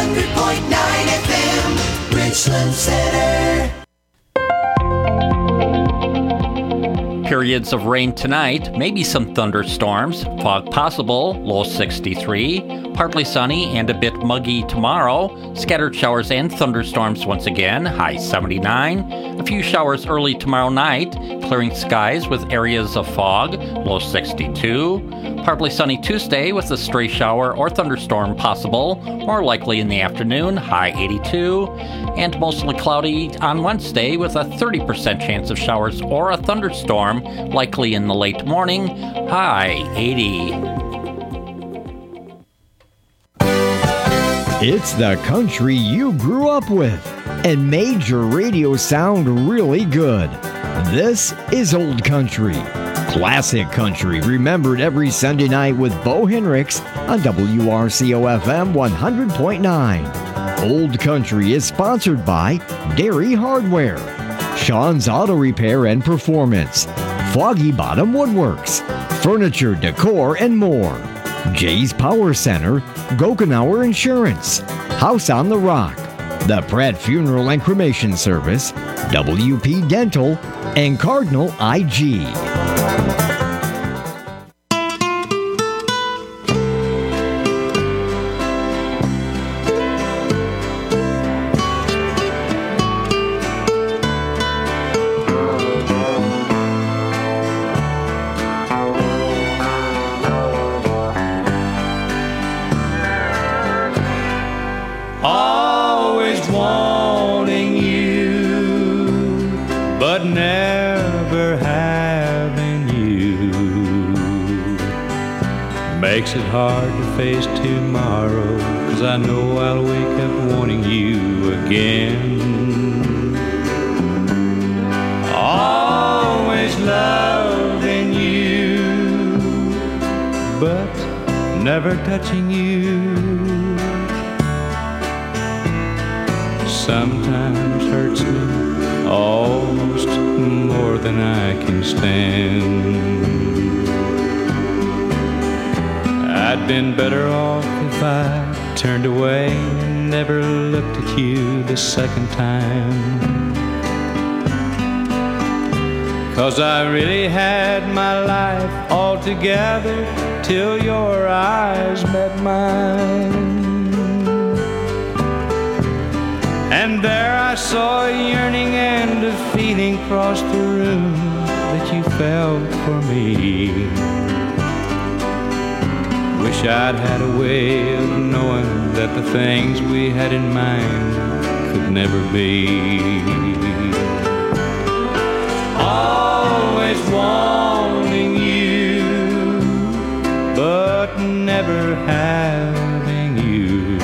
100.9 FM, Richland Center. Periods of rain tonight, maybe some thunderstorms, fog possible, low 63, partly sunny and a bit muggy tomorrow, scattered showers and thunderstorms once again, high 79, a few showers early tomorrow night, clearing skies with areas of fog, low 62, partly sunny Tuesday with a stray shower or thunderstorm possible, more likely in the afternoon, high 82, and mostly cloudy on Wednesday with a 30% chance of showers or a thunderstorm, likely in the late morning, high 80. It's the country you grew up with and made your radio sound really good. This is Old Country. Classic country remembered every Sunday night with Bo Hendricks on WRCO-FM 100.9. Old Country is sponsored by Dairy Hardware, Sean's Auto Repair and Performance, Foggy Bottom Woodworks, Furniture, Decor, and more. Jay's Power Center, Gokenauer Insurance, House on the Rock, the Pratt Funeral and Cremation Service, WP Dental, and Cardinal IG. Makes it hard to face tomorrow, 'cause I know I'll wake up wanting you again. Always loving you, but never touching you. Sometimes hurts me almost more than I can stand. I'd been better off if I turned away and never looked at you the second time. 'Cause I really had my life all together till your eyes met mine. And there I saw a yearning and a feeling cross the room that you felt for me. Wish I'd had a way of knowing that the things we had in mind could never be. Always wanting you, but never having you.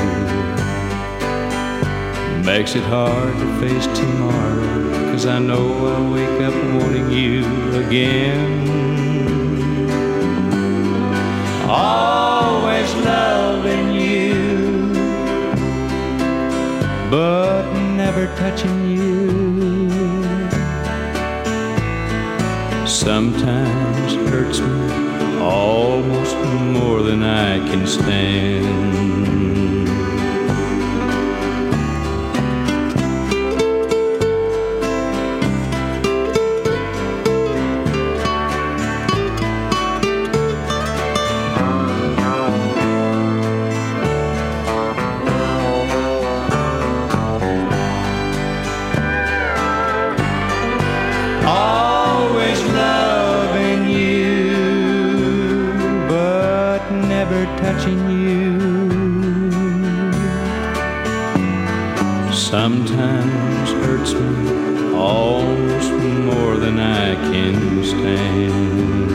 Makes it hard to face tomorrow, 'cause I know I'll wake up wanting you again. Always loving you, but never touching you. Sometimes hurts me almost more than I can stand. Touching you. Sometimes hurts me almost more than I can stand.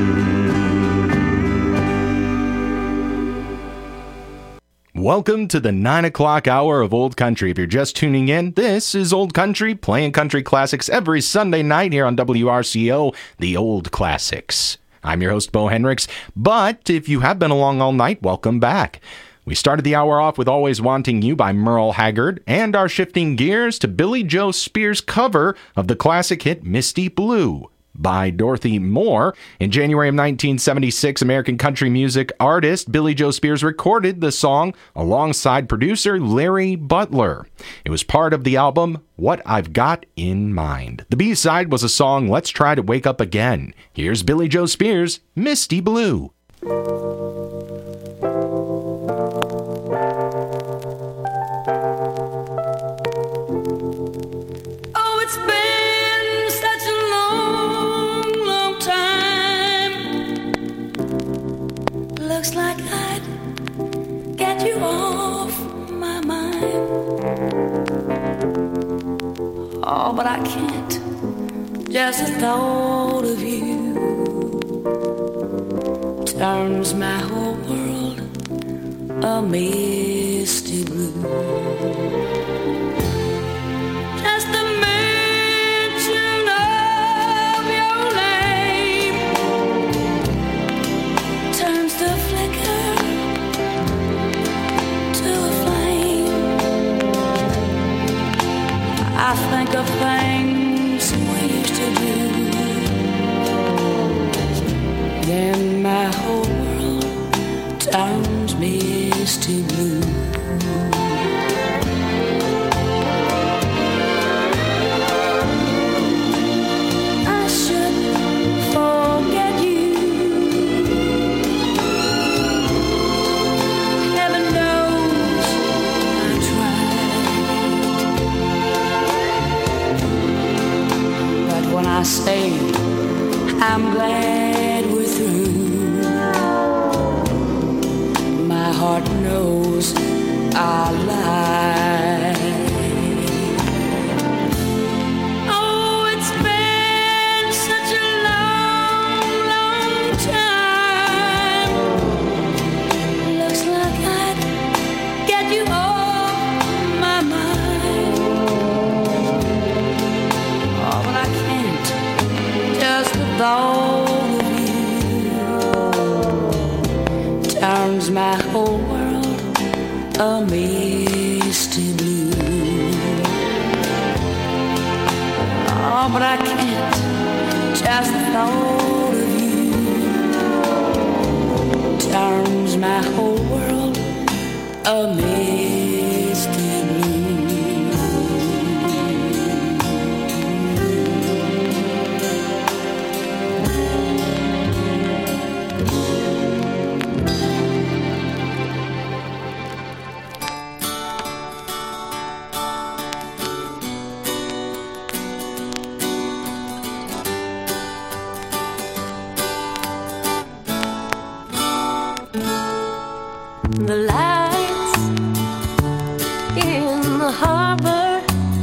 Welcome to the 9 o'clock hour of Old Country. If you're just tuning in, this is Old Country, playing country classics every Sunday night here on WRCO, the Old Classics. I'm your host, Bo Hendricks, but if you have been along all night, welcome back. We started the hour off with Always Wanting You by Merle Haggard, and are shifting gears to Billy Joe Spears' cover of the classic hit Misty Blue by Dorothy Moore. In January of 1976, American country music artist Billy Joe Spears recorded the song alongside producer Larry Butler. It was part of the album What I've Got in Mind. The B-side was a song Let's Try to Wake Up Again. Here's Billy Joe Spears, Misty Blue. Looks like I'd get you off my mind. Oh, but I can't. Just the thought of you turns my whole world a misty blue. Just the mention of your name turns the flicker to a flame. I think of things we used to do, then my whole world turns misty blue. I say I'm glad we're through. My heart knows I lied. Oh, it's been such a long, long time. Looks like I'd get you off my mind. Oh, but I can't. Just the thought of you turns my whole world a misty blue. Oh, but I can't. Just the thought of you turns my whole world a misty blue. The lights in the harbor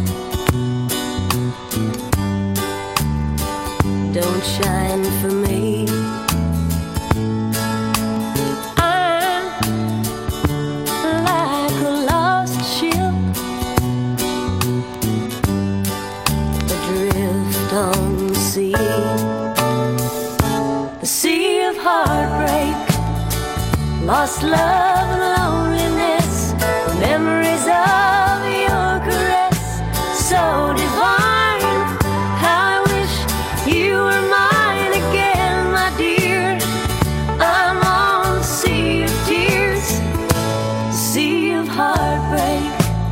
don't shine for me. I'm like a lost ship adrift on the sea of heartbreak, lost love and loneliness, memories of your caress, so divine. How I wish you were mine again, my dear. I'm on the sea of tears, sea of heartbreak.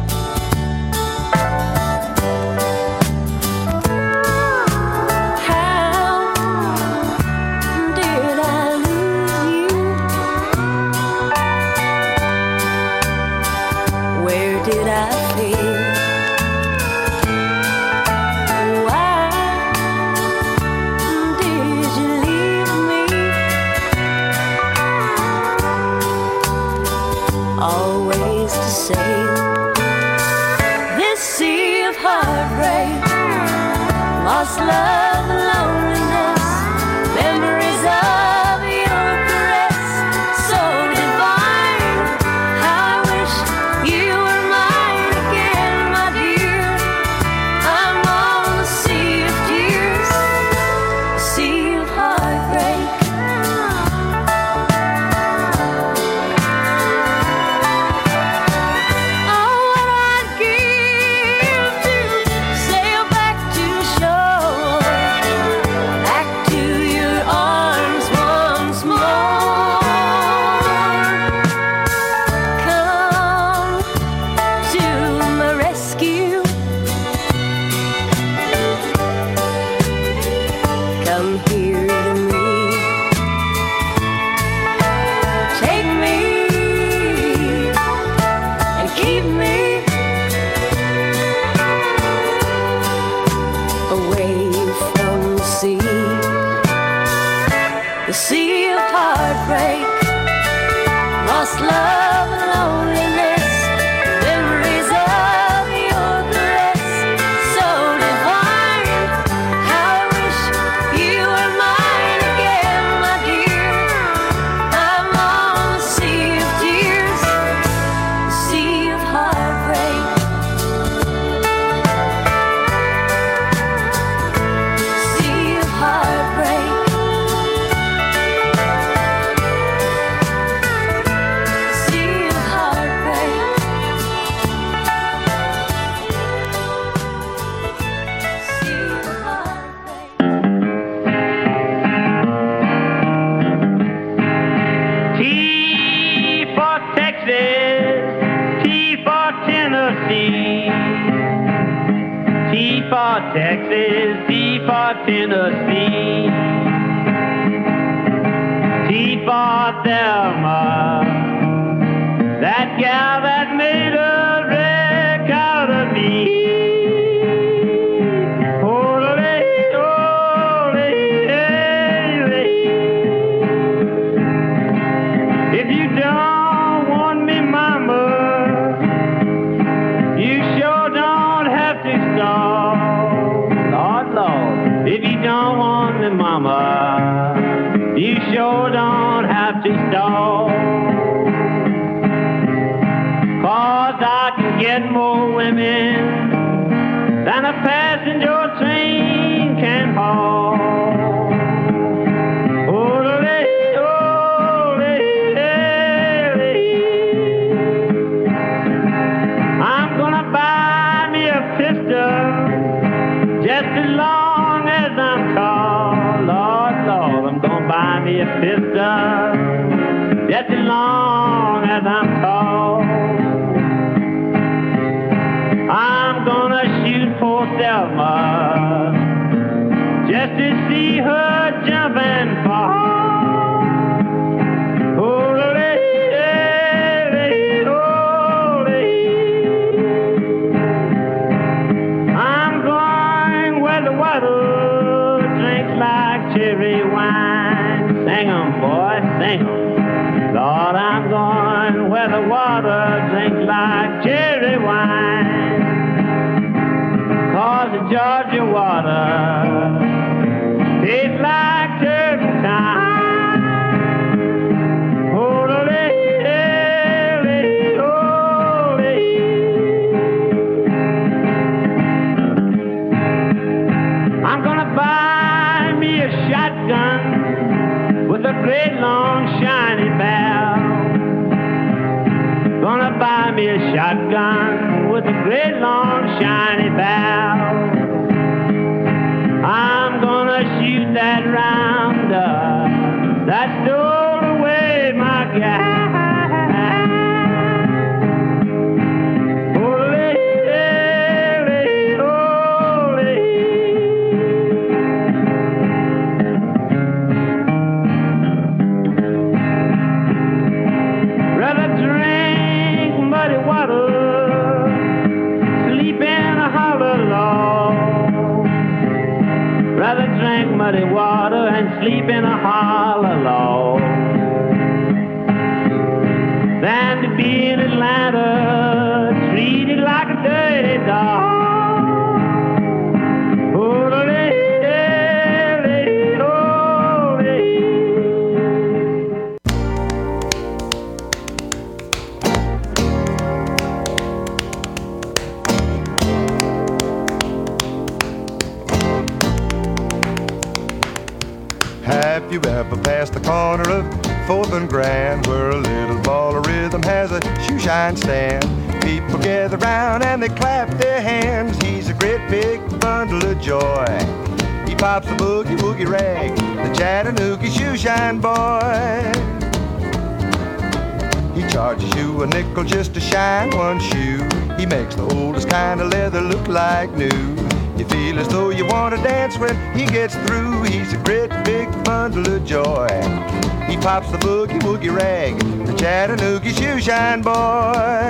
Always to say, this sea of heartbreak, lost love and loneliness, memories of your caress, so divine. How I wish you were mine again, my dear. I'm on the sea of tears, the sea of heartbreak. Tennessee. T for Texas, T for Tennessee. T for Thelma, that gal that made a wreck out of me. If you don't want me, mama, you sure don't have to stall. Lord, Lord, if you don't want me, mama, you sure don't have to stall. 'Cause I can get more women than a passenger train can haul. I'm gonna buy me a pistol just as long as I'm tall. Lord, Lord, I'm gonna buy me a pistol just as long as I'm tall. I'm gonna shoot for Thelma just to see her jump and fall. I'm going where the water drinks like cherry wine. Sing 'em, boy, sing 'em. Lord, I'm going where the water drinks like cherry wine. 'Cause the Georgia water tastes like turpentine. I'm gonna buy me a shotgun with a great long shiny barrel. Gonna buy me a shotgun with a great long shiny barrel. I'm gonna shoot that rounder that stole away my gal. Rather drink muddy water and sleep in a hollow log than to be in Atlanta treated like a dirty dog. Have you ever passed the corner of 4th and Grand, where a little ball of rhythm has a shoe shine stand? People gather round and they clap their hands. He's a great big bundle of joy. He pops the boogie woogie rag, the Chattanooga shoe shine boy. He charges you a nickel just to shine one shoe. He makes the oldest kind of leather look like new. You feel as though you want to dance when he gets through. He's a great big bundle of joy. He pops the boogie woogie rag, the Chattanooga shoe shine boy.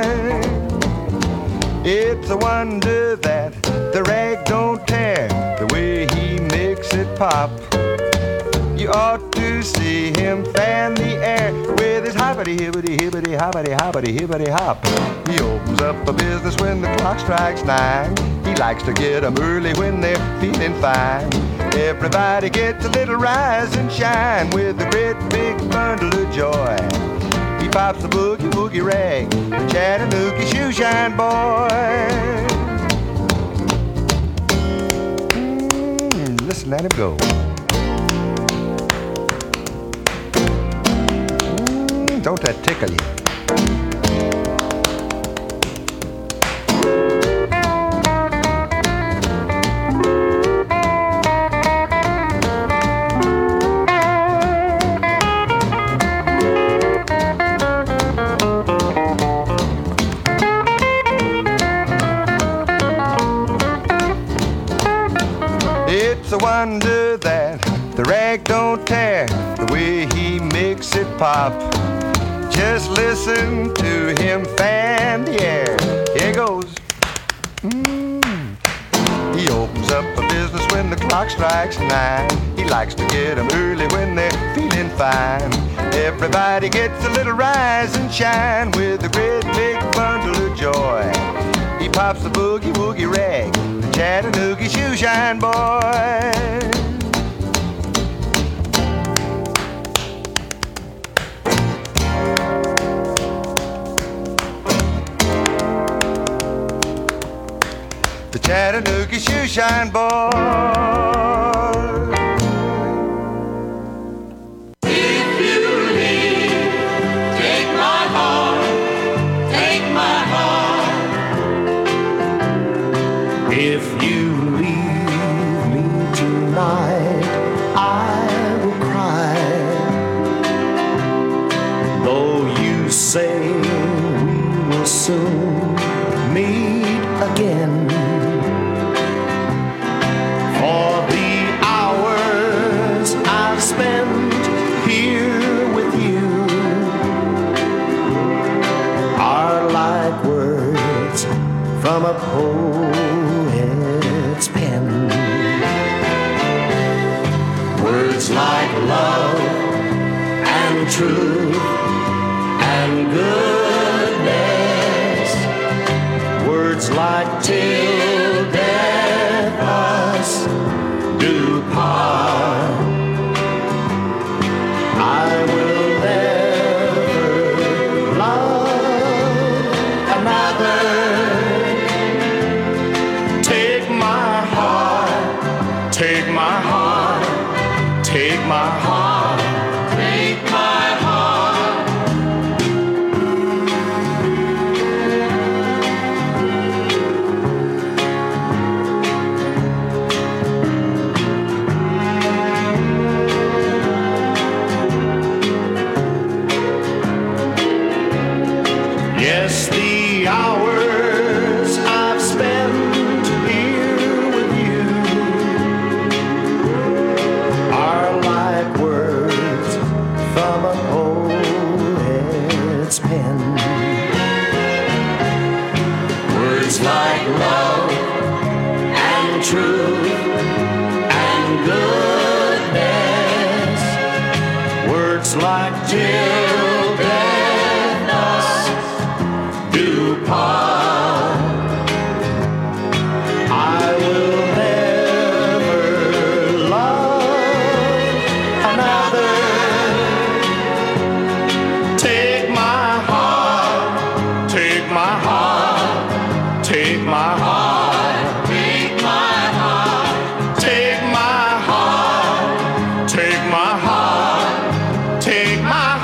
It's a wonder that the rag don't tear the way he makes it pop. You ought to see him fan the air with his hoppity hibbity hibbity hoppity hoppity hibbity hop. He opens up a business when the clock strikes 9. He likes to get 'em early when they're feeling fine. Everybody gets a little rise and shine with a great big bundle of joy. He pops the boogie woogie rag, the Chattanooga shoe shine boy. Listen, let him go. Don't that tickle you? a wonder that the rag don't tear the way he makes it pop. Just listen to him fan the air. Here goes. He opens up a business when the clock strikes 9. He likes to get them early when they're feeling fine. Everybody gets a little rise and shine with a great big bundle of joy. He pops the boogie woogie rag, the Chattanooga shoe shine boy. The Chattanooga shoe shine boy. If you leave, take my heart, take my heart. If you leave me tonight, I will cry. Though you say we will soon meet again. For the hours I've spent here with you are like words from a poet's pen. Words like love and truth and goodness. Words like till death us do part. I will never love another. Take my heart, take my heart, take my heart, take my heart. Yes, the hours I've spent here with you are like words from a poet's pen. Words like love and truth and goodness. Words like till death us do part. I will never love another. Take my heart, take my heart, take my heart, take my heart, take my heart, take my heart, take my heart.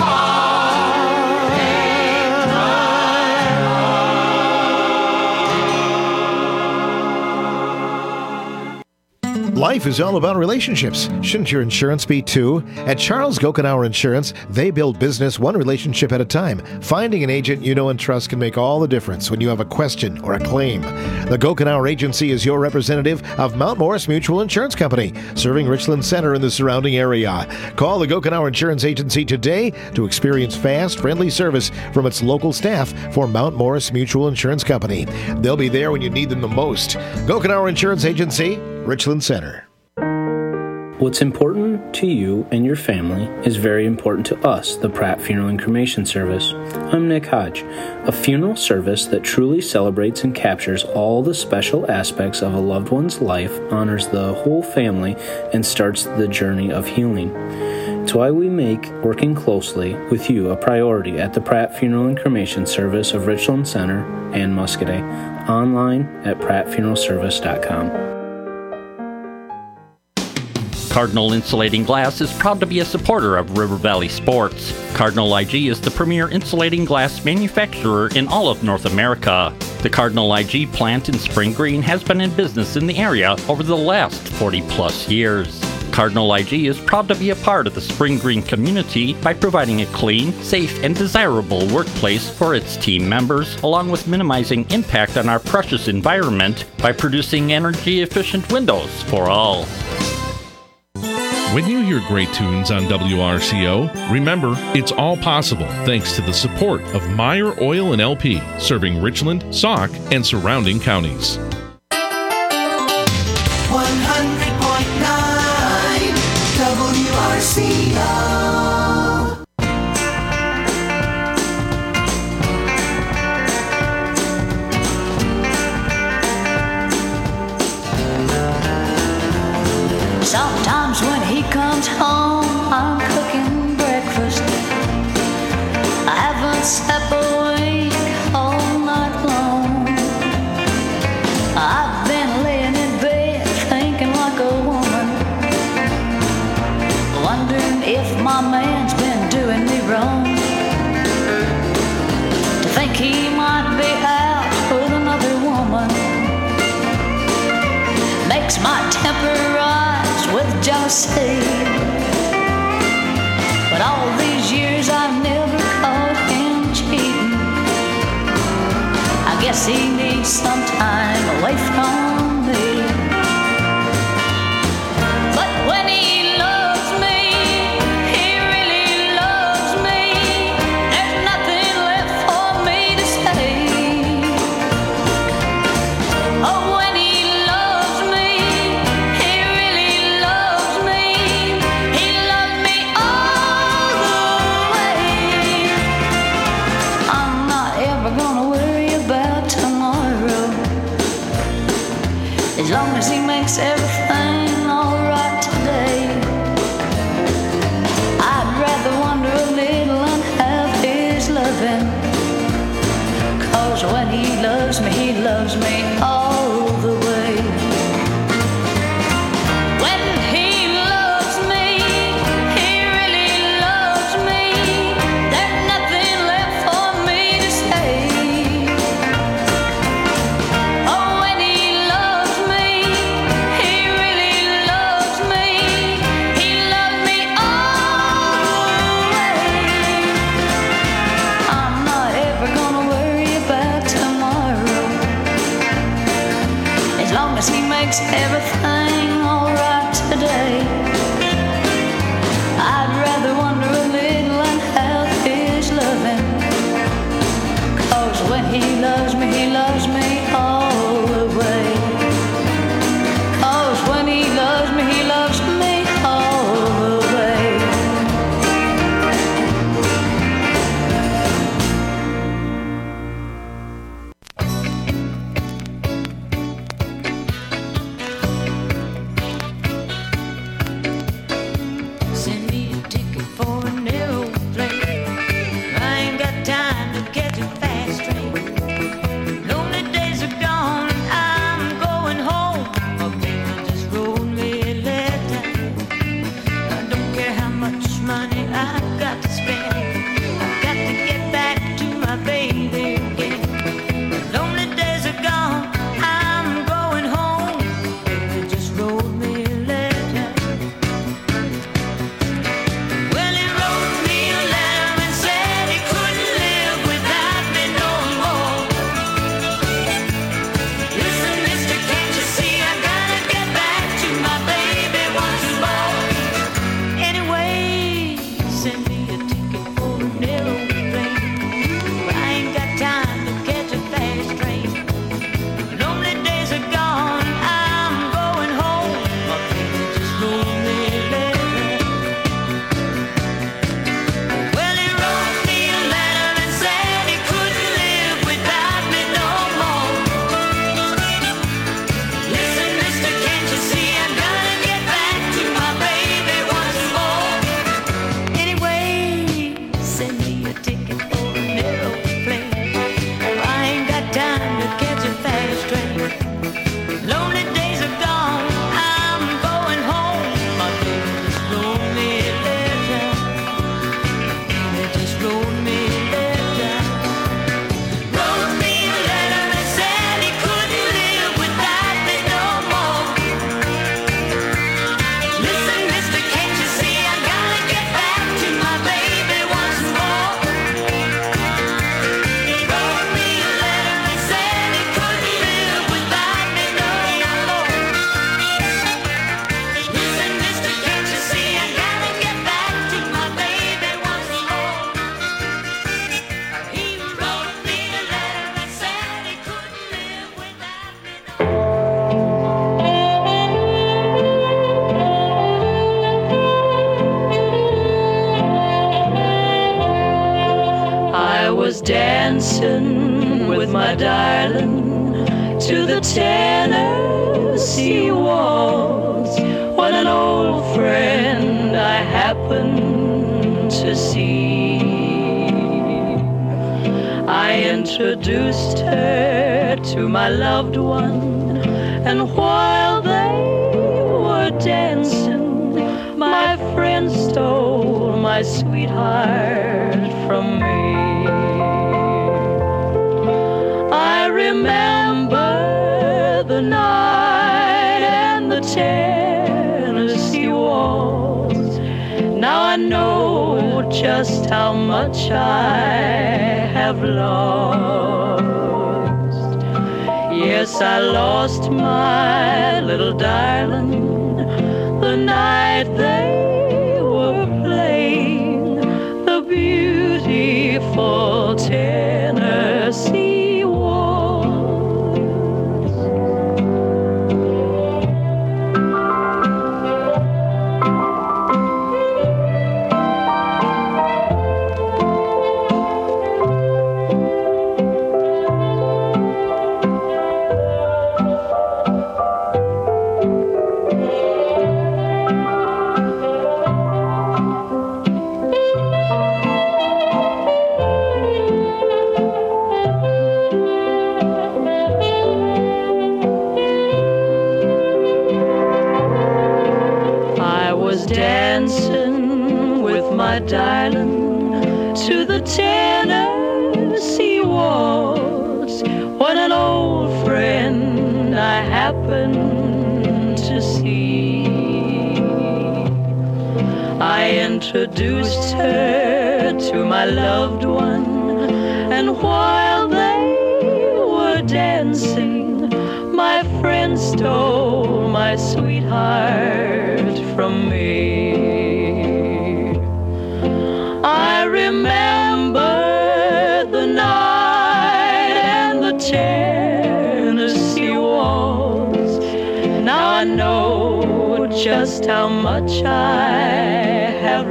Life is all about relationships. Shouldn't your insurance be too? At Charles Gokenauer Insurance, they build business one relationship at a time. Finding an agent you know and trust can make all the difference when you have a question or a claim. The Gokenauer Agency is your representative of Mount Morris Mutual Insurance Company, serving Richland Center and the surrounding area. Call the Gokenauer Insurance Agency today to experience fast, friendly service from its local staff for Mount Morris Mutual Insurance Company. They'll be there when you need them the most. Gokenauer Insurance Agency, Richland Center. What's important to you and your family is very important to us, the Pratt Funeral and Cremation Service. I'm Nick Hodge. A funeral service that truly celebrates and captures all the special aspects of a loved one's life, honors the whole family, and starts the journey of healing. It's why we make working closely with you a priority at the Pratt Funeral and Cremation Service of Richland Center and Muscoda. Online at prattfuneralservice.com. Cardinal Insulating Glass is proud to be a supporter of River Valley Sports. Cardinal IG is the premier insulating glass manufacturer in all of North America. The Cardinal IG plant in Spring Green has been in business in the area over the last 40-plus years. Cardinal IG is proud to be a part of the Spring Green community by providing a clean, safe, and desirable workplace for its team members, along with minimizing impact on our precious environment by producing energy-efficient windows for all. When you hear great tunes on WRCO, remember, it's all possible thanks to the support of Meyer Oil and LP, serving Richland, Sauk, and surrounding counties. 100.9 WRCO. Sometimes when he comes home, I'm cooking breakfast. I haven't slept a wink all night long. I've been laying in bed thinking like a woman, wondering if my man's been doing me wrong. To think he might be out with another woman makes my temper rise with jealousy. But all these years I've never caught him cheating. I guess he needs some time away from me. But when he loves me, he really loves me. There's nothing left for me to say. Oh, when he loves me, he really loves me. He loves me all the way. I'm not ever gonna worry about tomorrow, as long as he makes everything alright today. I'd rather wonder a little and have his loving, 'cause when he loves me all the way. When he loves me, he really loves me. There's nothing left for me to say. Oh, when he loves me, he really loves me. He loves me all the way. I'm not ever gonna worry about tomorrow, as long as he makes everything alright today. I'd rather wonder a little and have his loving, 'cause when he loves me all the way. 'Cause when he loves me all the way. dancing with my darling to the Tennessee waltz when an old friend I happened to see. I introduced her to my loved one, and while they were dancing, my friend stole my sweetheart from me. I remember the night and the Tennessee waltz. Now I know just how much I have lost. Yes, I lost my little darling the night they were playing the beautiful Tennessee waltz. Dancing with my darling to the Tennessee waltz when an old friend I happened to see. I introduced her to my loved one, and while they were dancing, my friend stole my sweetheart from me. I remember the night and the Tennessee waltz. Now I know just how much I have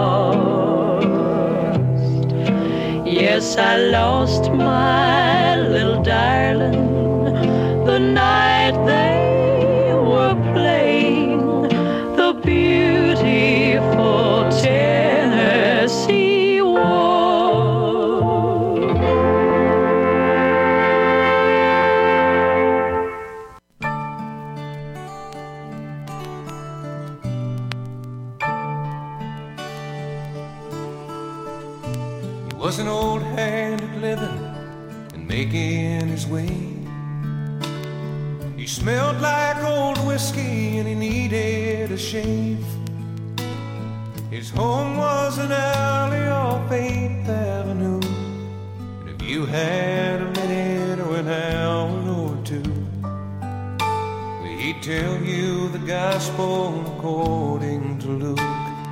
lost. Yes, I lost my little darling the night they were playing the beautiful Tennessee waltz. He was an old hand at living and making his way. He smelled like old whiskey and he needed a shave. His home was an alley off 8th Avenue. And if you had a minute or an hour or two, he'd tell you the gospel according to Luke.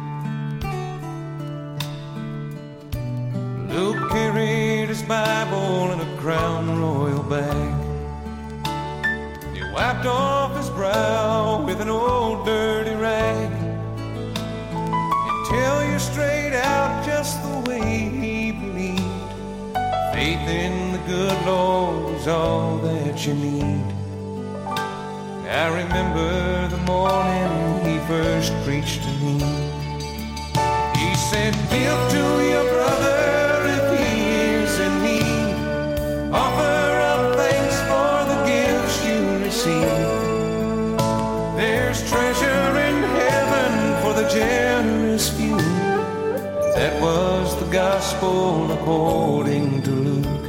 Luke carried his Bible in a Crown Royal bag. He wiped off his brow with an old dirty rag. He'd tell you straight out just the way he believed. Faith in the good Lord is all that you need. I remember the morning he first preached to me. He said, give to your brother if he is in need. Offer up thanks for the gifts you receive. There's treasure in heaven for the generous few. That was the gospel according to Luke.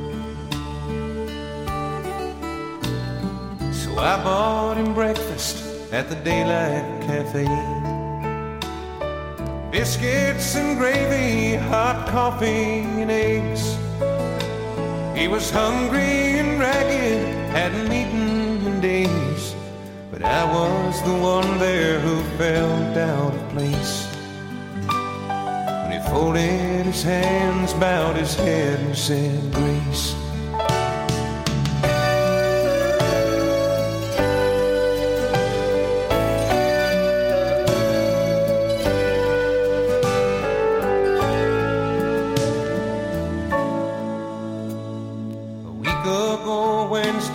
So I bought him breakfast at the Daylight Cafe. Biscuits and gravy, hot coffee and eggs. He was hungry and ragged, hadn't eaten in days. But I was the one there who felt out of place. When he folded his hands, bowed his head and said grace.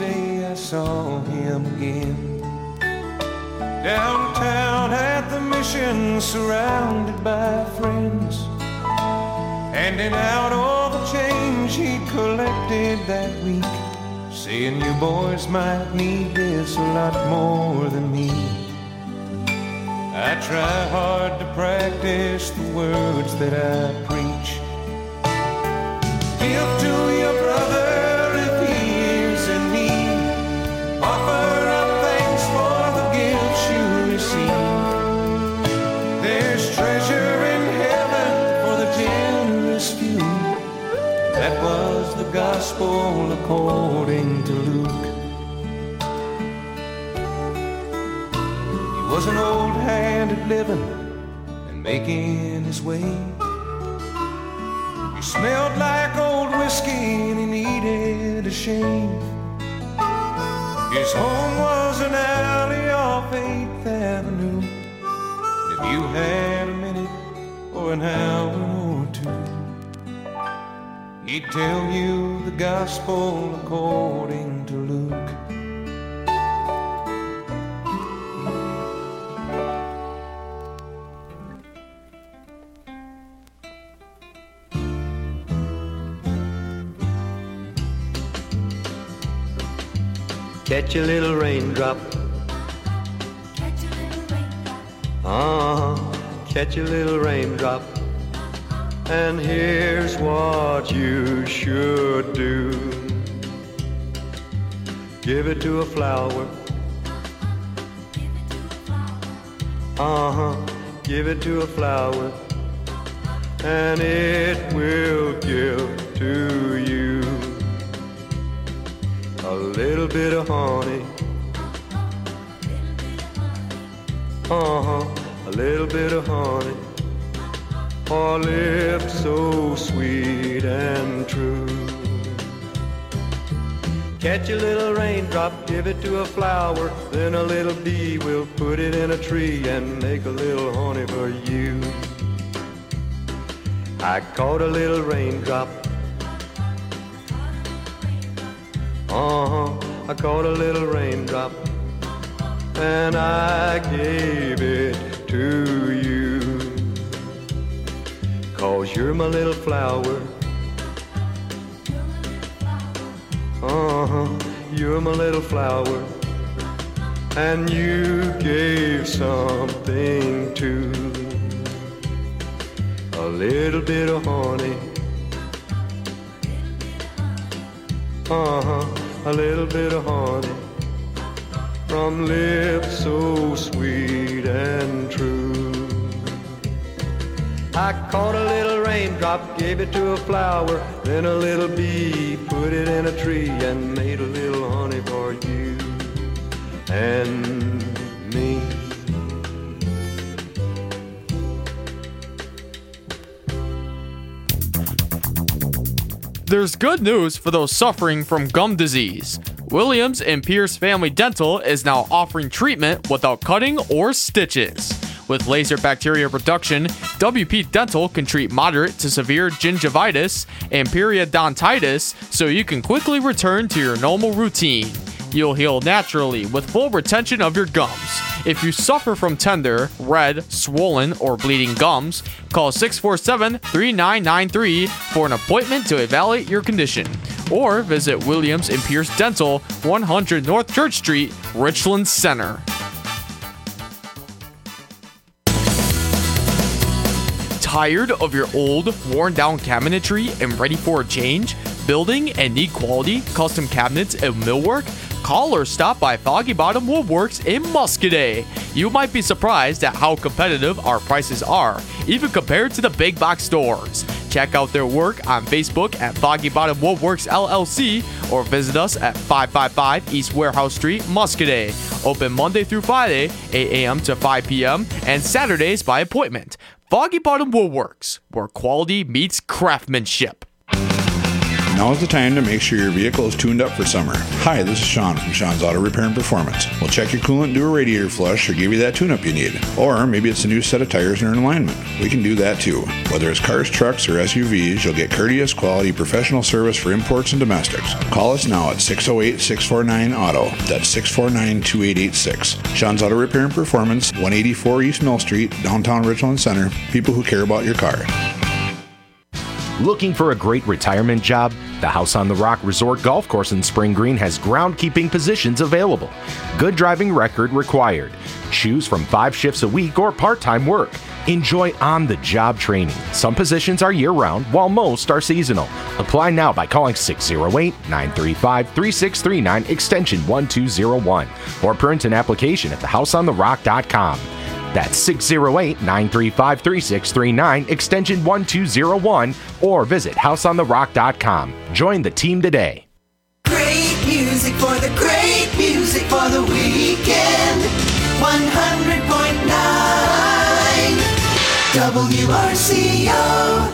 day I saw him again. Downtown at the mission, surrounded by friends, handing out all the change he collected that week, saying you boys might need this a lot more than me. I try hard to practice the words that I preach. Give to your brother if he is in need. Offer up thanks for the gifts you receive. There's treasure in heaven for the generous few. That was the gospel according to Luke. He was an old hand at living and making his way. He smelled like old whiskey and he needed a shave. His home was an alley off 8th Avenue. If you had a minute or an hour or two, he'd tell you the gospel according to Luke. Catch a little raindrop. Catch a little raindrop. And here's what you should do. Give it to a flower. Give it to a flower. And it will give to you a little bit of honey. A little bit of honey. For lips so sweet and true. Catch a little raindrop, give it to a flower, then a little bee will put it in a tree and make a little honey for you. I caught a little raindrop. I caught a little raindrop and I gave it to you. 'Cause you're my little flower. You're my little flower. And you gave something too. A little bit of honey. A little bit of honey. From lips so sweet and true. I caught a little raindrop, gave it to a flower, then a little bee put it in a tree and made a little honey for you and me. There's good news for those suffering from gum disease. Williams and Pierce Family Dental is now offering treatment without cutting or stitches. With laser bacteria reduction, WP Dental can treat moderate to severe gingivitis and periodontitis so you can quickly return to your normal routine. You'll heal naturally with full retention of your gums. If you suffer from tender, red, swollen, or bleeding gums, call 647-3993 for an appointment to evaluate your condition. Or visit Williams and Pierce Dental, 100 North Church Street, Richland Center. Tired of your old, worn-down cabinetry and ready for a change? Building and need quality, custom cabinets and millwork? Call or stop by Foggy Bottom Woodworks in Muscadet. You might be surprised at how competitive our prices are, even compared to the big box stores. Check out their work on Facebook at Foggy Bottom Woodworks LLC or visit us at 555 East Warehouse Street, Muscadet. Open Monday through Friday, 8 a.m. to 5 p.m. and Saturdays by appointment. Foggy Bottom Woodworks, where quality meets craftsmanship. Now's the time to make sure your vehicle is tuned up for summer. Hi, this is Sean from Sean's Auto Repair and Performance. We'll check your coolant, do a radiator flush, or give you that tune-up you need. Or maybe it's a new set of tires and are in alignment. We can do that too. Whether it's cars, trucks, or SUVs, you'll get courteous, quality, professional service for imports and domestics. Call us now at 608-649-AUTO. That's 649-2886. Sean's Auto Repair and Performance, 184 East Mill Street, downtown Richland Center. People who care about your car. Looking for a great retirement job? The House on the Rock Resort Golf Course in Spring Green has groundskeeping positions available. Good driving record required. Choose from 5 shifts a week or part-time work. Enjoy on-the-job training. Some positions are year-round, while most are seasonal. Apply now by calling 608-935-3639, extension 1201, or print an application at thehouseontherock.com. That's 608-935-3639, extension 1201, or visit houseontherock.com. Join the team today. Great music for the great music for the weekend. 100.9 WRCO.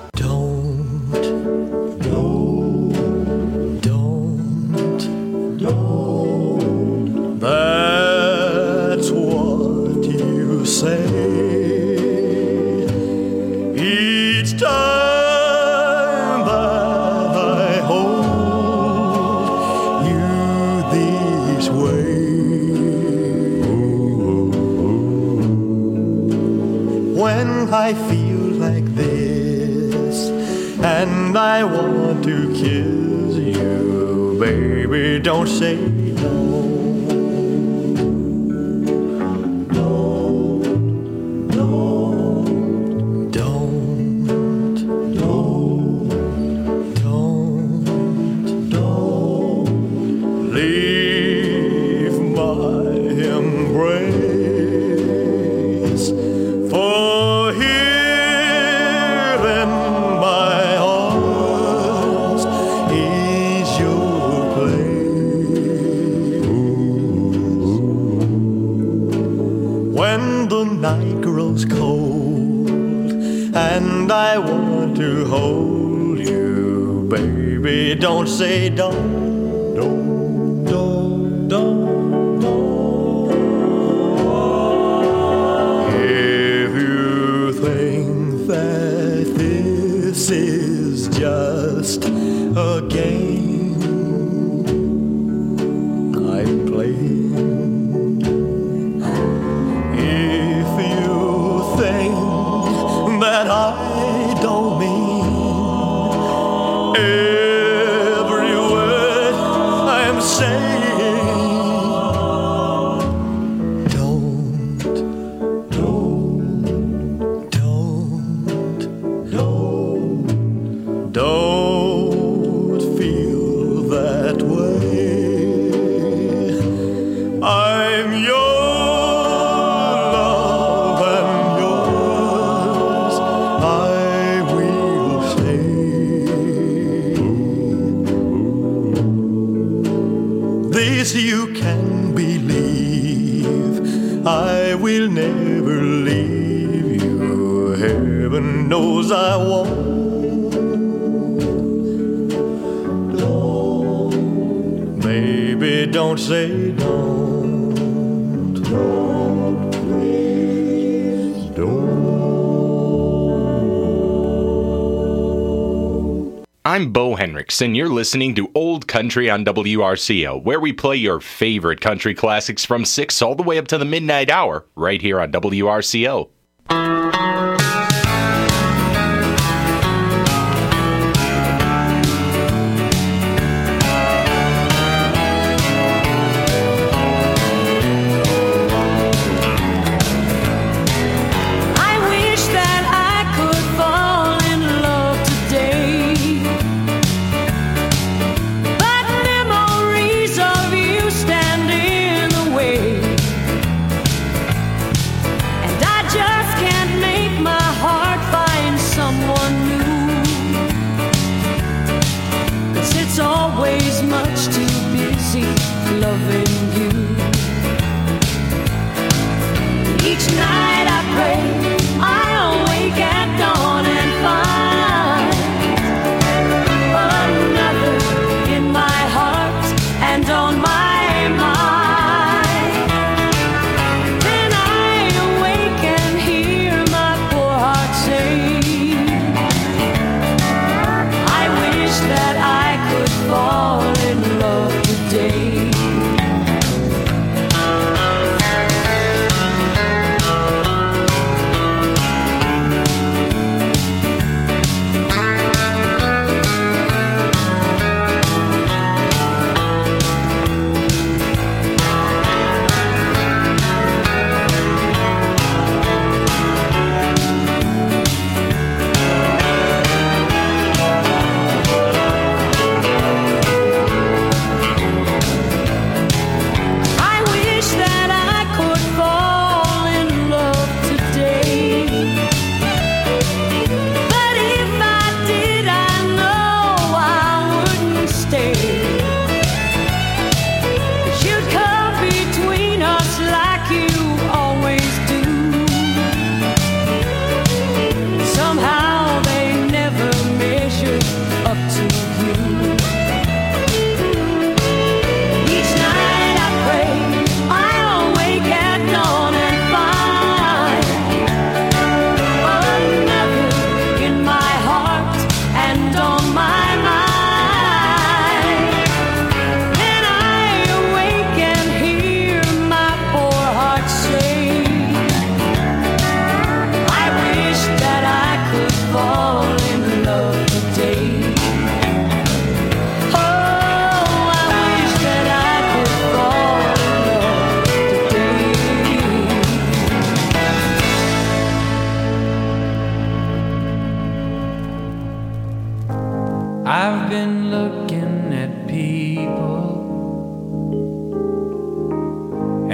That's what you say each time that I hold you this way. When I feel like this and I want to kiss you, baby, don't say no. Don't say don't. If you think that this is just a game I'm playing, if you think that I don't mean you can believe I will never leave you. Heaven knows I won't. Baby, don't say don't. Don't, please, don't. I'm Bo Henricks, and you're listening to Old Country on WRCO, where we play your favorite country classics from 6 all the way up to the midnight hour, right here on WRCO. Can't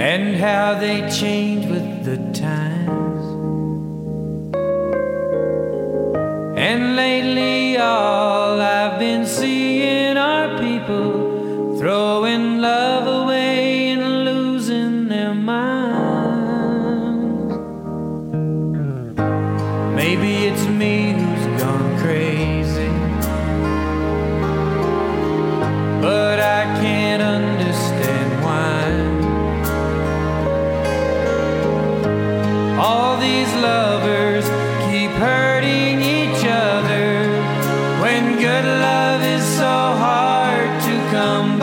and how they change with the times. And lately all I've been seeing are people throwing love away and losing their minds. Maybe it's me who's gone crazy, but I can't understand why all these lovers keep hurting each other when good love is so hard to come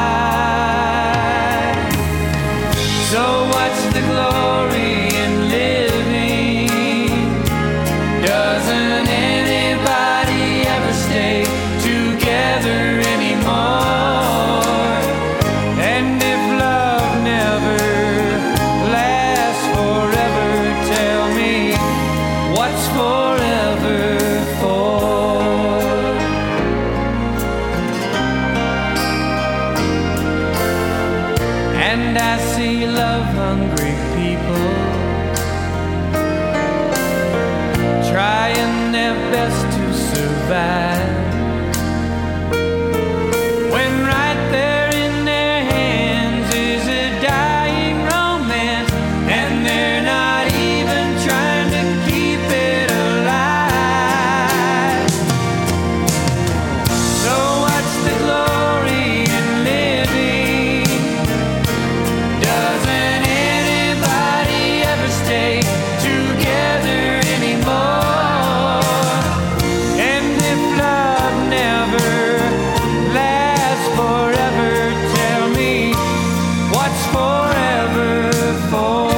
by. So what's the glory in living? Doesn't anybody ever stay together anymore? And if love never lasts forever, tell me what's forever for? And I see love-hungry people trying their best to survive, when right there in their hands is a dying romance, and they're not even trying to keep it alive. So what's the glory in living? Doesn't anybody ever stay together anymore? And if love never lasts forever, tell me what's forever for?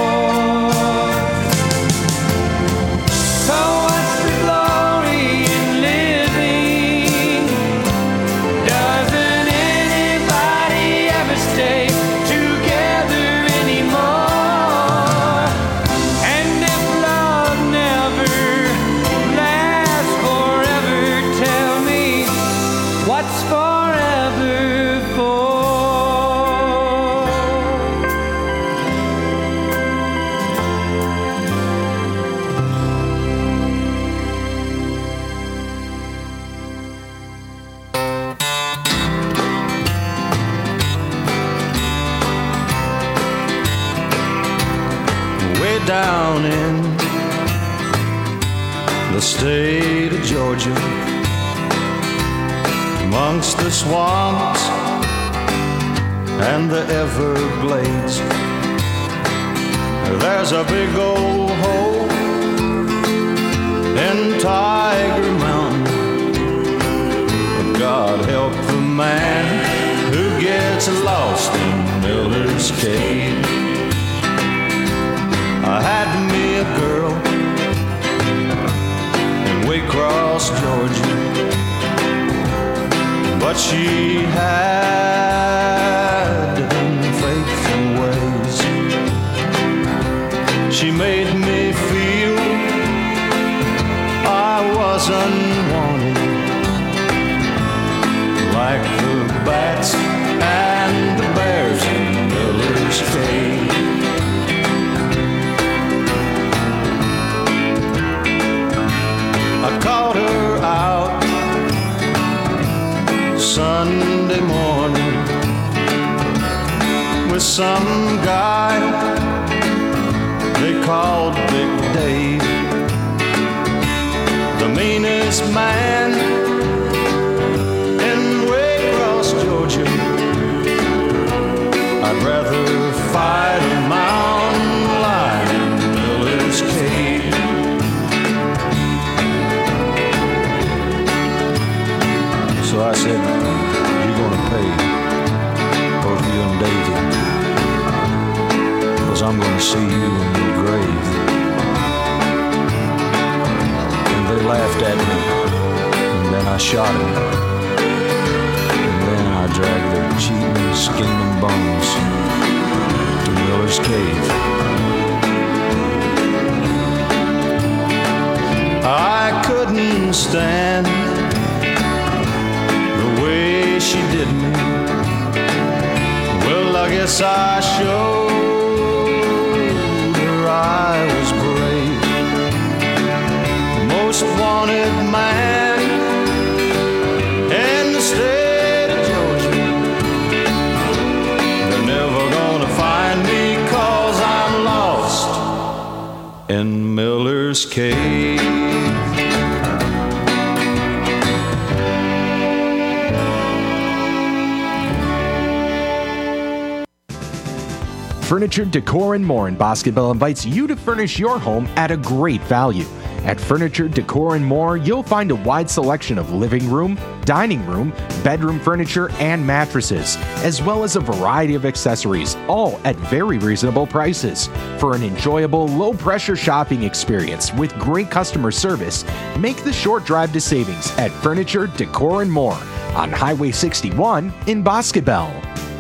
So what's the glory in living? Doesn't anybody ever stay together anymore? And if love never lasts forever, tell me what's forever for? Way down in the state of Georgia, amongst the swamps and the Everglades, there's a big old hole in Tiger Mountain. God help the man who gets lost in Miller's Cave. I had me a girl in Waycross, Georgia, but she had unfaithful ways. She made me feel I was unwanted, like the bats and the bears in Miller's Cave. I caught her out Sunday morning with some guy they called Big Dave, the meanest man in Waycross, Georgia. I'd rather fight a mountain lion in Miller's Cave. So I said, you're gonna pay, both you and Davy, 'cause I'm gonna see you in your grave. And they laughed at me, and then I shot him. And then I dragged their cheating, scheming bones to Miller's Cave. I couldn't stand the way she did me. Well, I guess I showed most wanted man in the state of Georgia. They're never gonna find me 'cause I'm lost in Miller's Cave. Furniture, Decor, and More in Bosqueville invites you to furnish your home at a great value. At Furniture, Decor, and More, you'll find a wide selection of living room, dining room, bedroom furniture, and mattresses, as well as a variety of accessories, all at very reasonable prices. For an enjoyable, low-pressure shopping experience with great customer service, make the short drive to savings at Furniture, Decor, and More on Highway 61 in Bosqueville.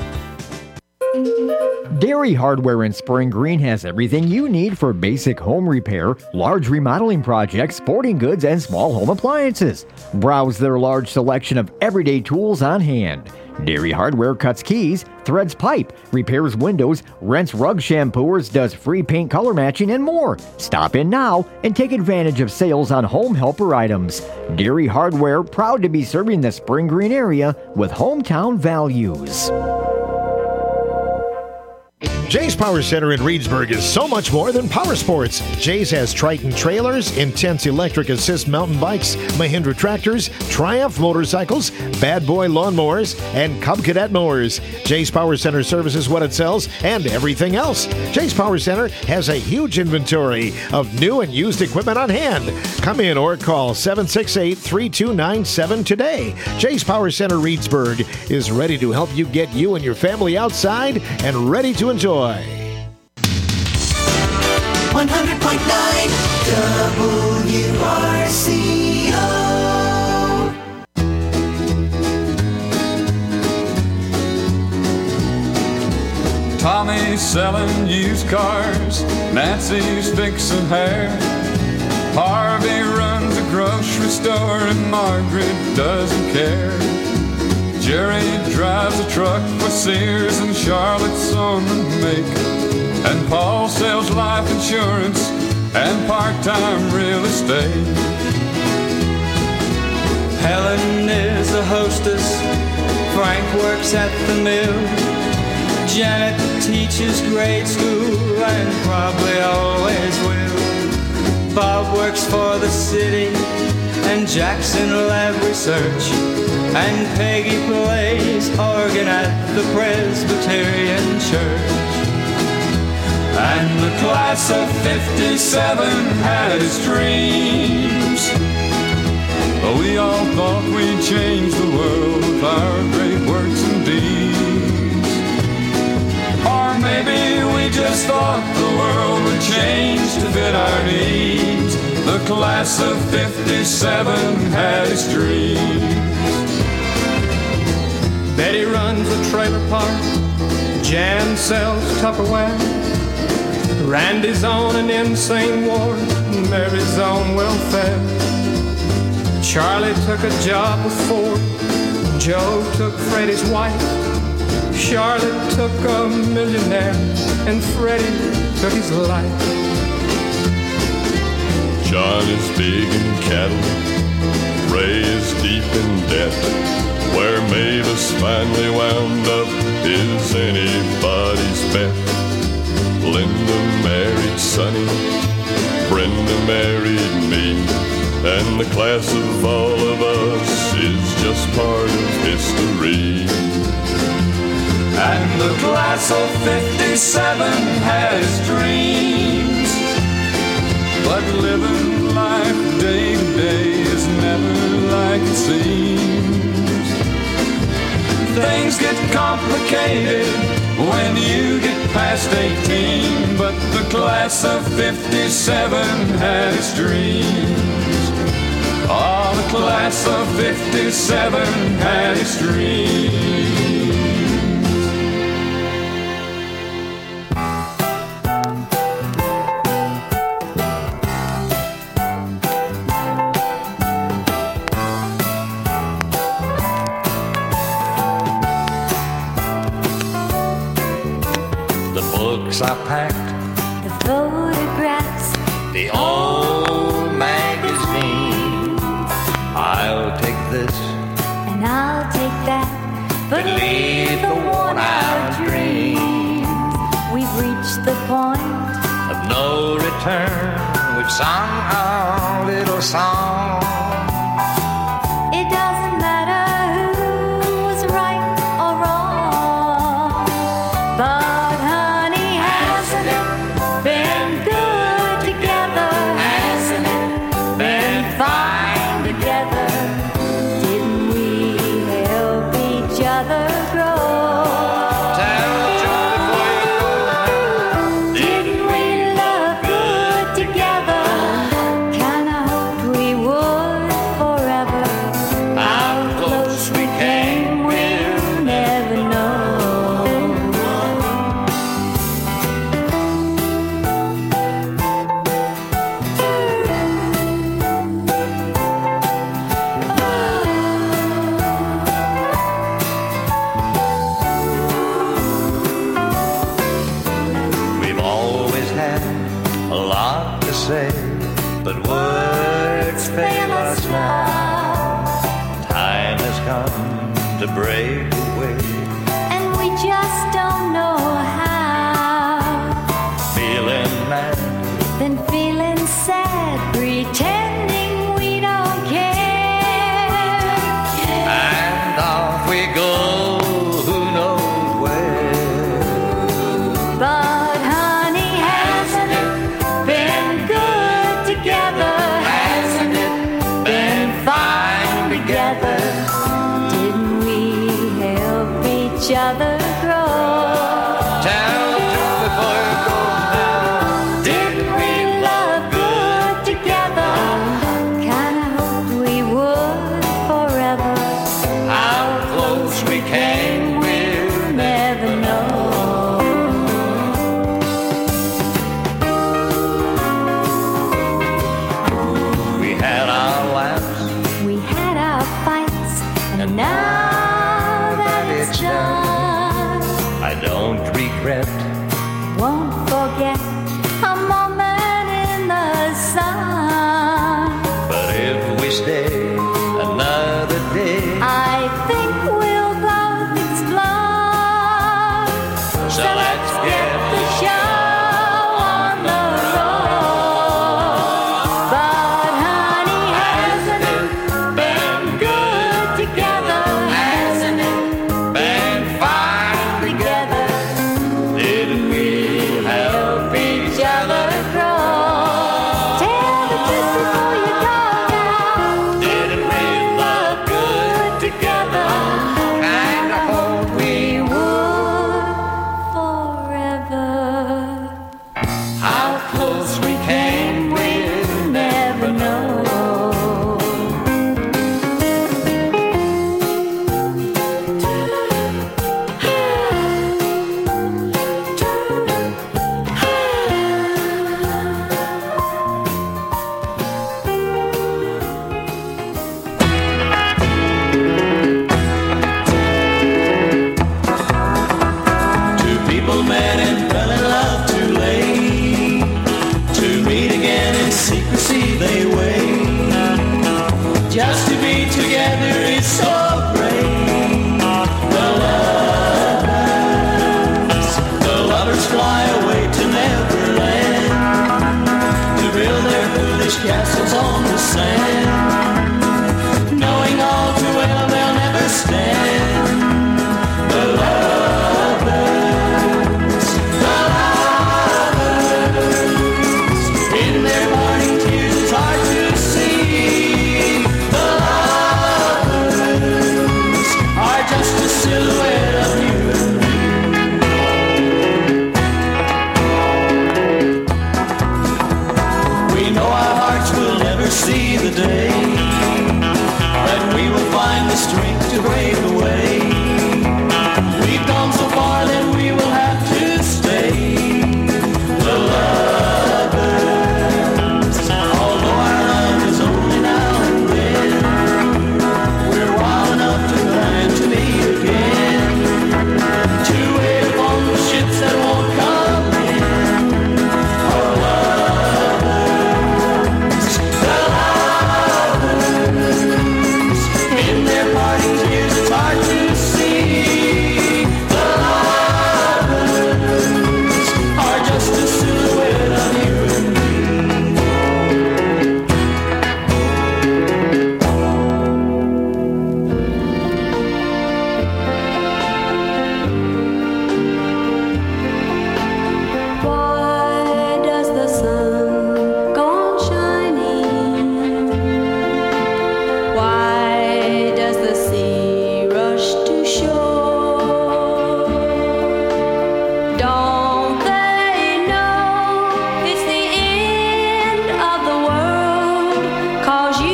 Dairy Hardware in Spring Green has everything you need for basic home repair, large remodeling projects, sporting goods, and small home appliances. Browse their large selection of everyday tools on hand. Dairy Hardware cuts keys, threads pipe, repairs windows, rents rug shampooers, does free paint color matching, and more. Stop in now and take advantage of sales on home helper items. Dairy Hardware, proud to be serving the Spring Green area with hometown values. Jay's Power Center in Reedsburg is so much more than power sports. Jay's has Triton trailers, Intense electric assist mountain bikes, Mahindra tractors, Triumph motorcycles, Bad Boy lawnmowers, and Cub Cadet mowers. Jay's Power Center services what it sells and everything else. Jay's Power Center has a huge inventory of new and used equipment on hand. Come in or call 768-3297 today. Jay's Power Center Reedsburg is ready to help you get you and your family outside and ready to enjoy. 100.9 WRCO. Tommy's selling used cars, Nancy's fixing hair, Harvey runs a grocery store and Margaret doesn't care. Jerry drives a truck for Sears and Charlotte's on the make, and Paul sells life insurance and part-time real estate. Helen is a hostess, Frank works at the mill, Janet teaches grade school and probably always will. Bob works for the city and Jackson lab research, and Peggy plays organ at the Presbyterian Church. And the class of 57 had its dreams. We all thought we'd change the world with our great works and deeds. Or maybe we just thought the world would change to fit our needs. The class of 57 had its dreams. Betty runs a trailer park, Jan sells Tupperware, Randy's on an insane ward, Mary's on welfare. Charlie took a job with Ford, Joe took Freddie's wife, Charlotte took a millionaire, and Freddie took his life. John is big in cattle, Ray is deep in debt. Where Mavis finally wound up is anybody's bet. Linda married Sonny, Brenda married me, and the class of all of us is just part of history. And the class of 57 has dreams, but living life day to day is never like it seems. Things get complicated when you get past 18, but the class of 57 had its dreams. Oh, the class of 57 had its dreams. I packed the photographs, the old magazines. but leave the worn-out dreams. We've reached the point of no return. We've sung our little song. It doesn't matter who's right or wrong, but honey, hasn't it been good together? Hasn't it been fine together? Didn't we help each other grow? Tell the truth before you go. Didn't we love good together? Kinda hoped we would forever. How close we came, we'll never know. We've always had a lot to say, but words fail us now. Time has come to break away. And we just don't know